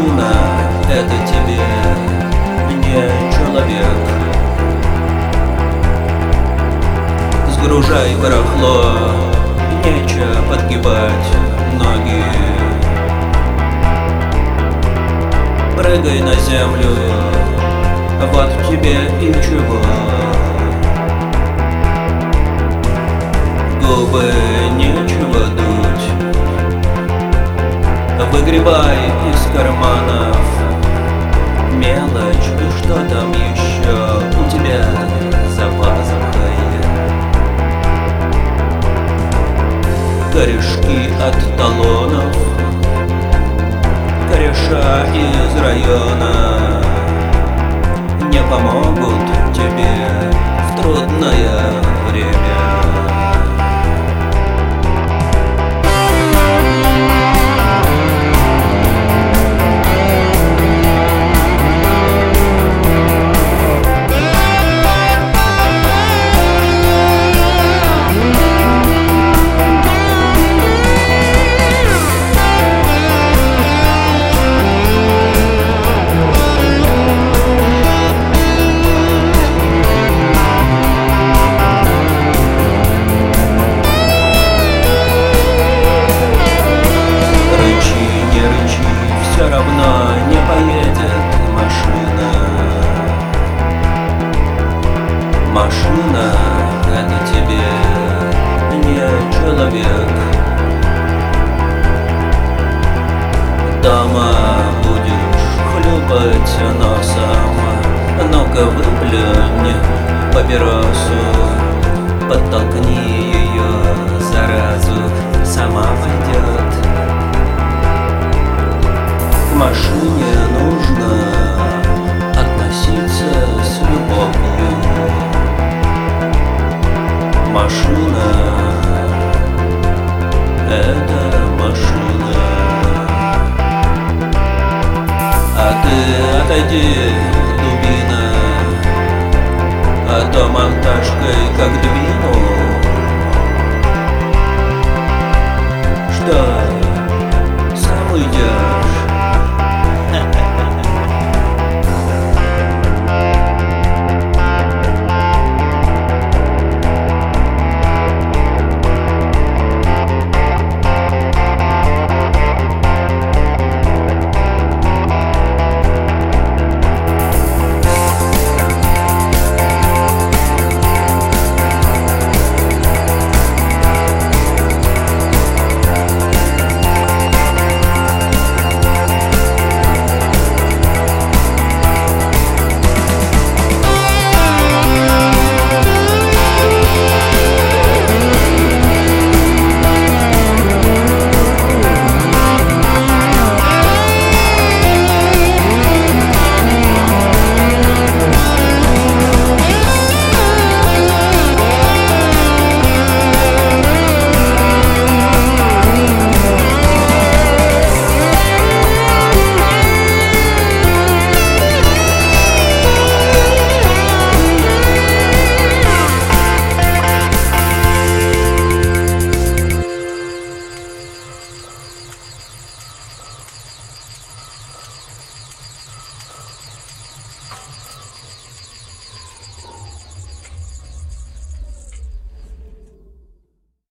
Машина — это тебе не человек. Сгружай барахло, нечего подгибать ноги. Прыгай на землю, вот тебе и чего. Губы нечего дуть, выгребай из карманов мелочь, и что там еще у тебя за пазухой. Корешки от талонов, кореша из района не помогут тебе в трудное время. Все равно не поедет машина. Машина — это тебе не человек. Дома будешь хлюпать носом, ну-ка выплюнь папиросу, подтолкни ее, заразу, сама пойдет. К машине нужно относиться с любовью. Машина — это машина. А ты отойди, дубина, а то монтажкой как две.